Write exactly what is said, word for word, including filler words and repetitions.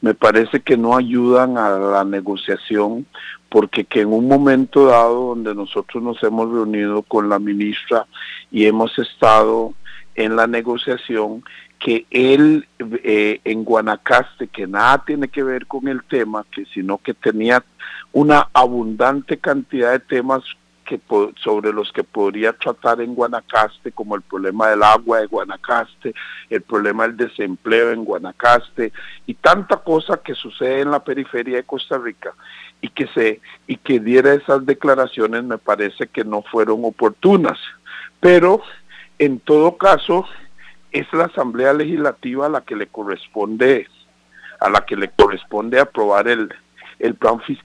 me parece que no ayudan a la negociación, porque que en un momento dado donde nosotros nos hemos reunido con la ministra y hemos estado en la negociación, que él eh, en Guanacaste, que nada tiene que ver con el tema, que sino que tenía una abundante cantidad de temas que sobre los que podría tratar en Guanacaste, como el problema del agua de Guanacaste, el problema del desempleo en Guanacaste y tanta cosa que sucede en la periferia de Costa Rica, y que se y que diera esas declaraciones me parece que no fueron oportunas. Pero en todo caso es la Asamblea Legislativa a la que le corresponde a la que le corresponde aprobar el el plan fiscal